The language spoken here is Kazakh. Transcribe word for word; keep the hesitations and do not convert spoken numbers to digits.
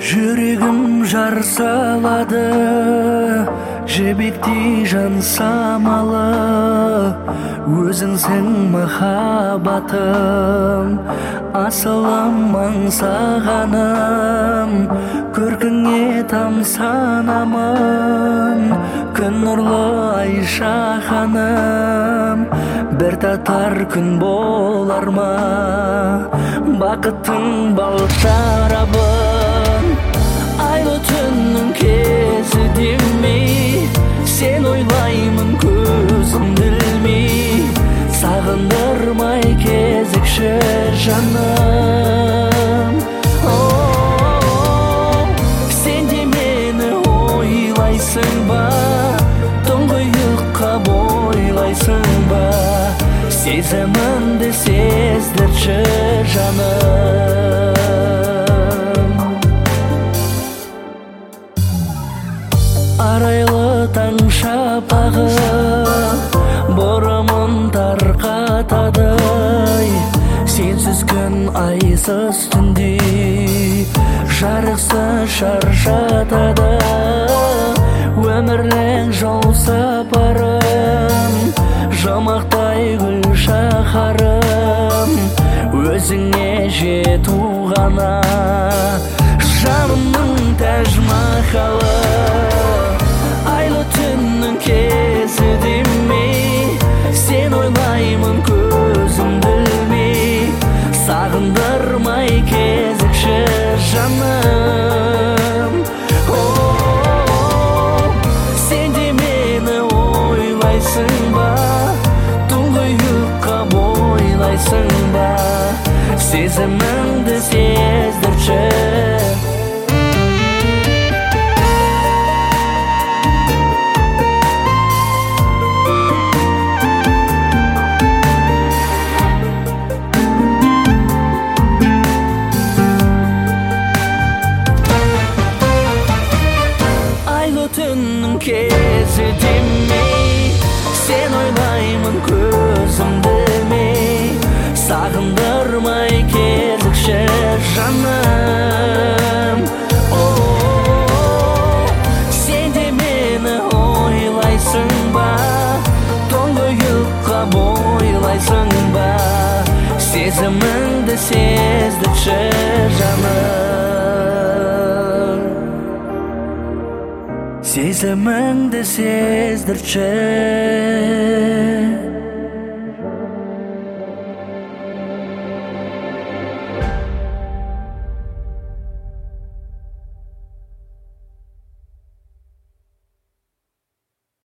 Жүрегім жар салады, жібектей жан самалы. Өзіңсің махаббатым, асылым аңсағаным. Көркіңе тамсанамын, күн нұрлы ай шаханым. Бір татар күн болар ма, бақыттың бал шарабын. Айлы түннің кезі демей, сен ойлаймын көзім білмей. Сағындырмай кезікші жаным. Сен де мені ойлайсың ба, тұңғиыққа бойлайсың ба. Сезімімді сездірші жаным. Арайлы таң шапағы бұрымын тарқатады. Сенсіз күн айсыз түнде жарықсыз шаршатады. Өмірлік жол сапарым, жұмақтай гүл шаһарым. Өзіңе жету ғана жанымның тәж-махалы. Айлы түннің кезі демей, сен ойлаймын көзім білмей. Сағындырмай кезікші жаным. Сен де мені ойлайсың ба, тұңғиыққа бойлайсың ба. Сезіміңді сездірші. Түннің кезі демей, сен ойлаймын көзім білмей. Сағындырмай кезікші жаным. Сен де мені ойлайсың ба, тұңғиыққа бойлайсың ба. Сезіміңді сездірші жаным. Сезіміңді сездірші.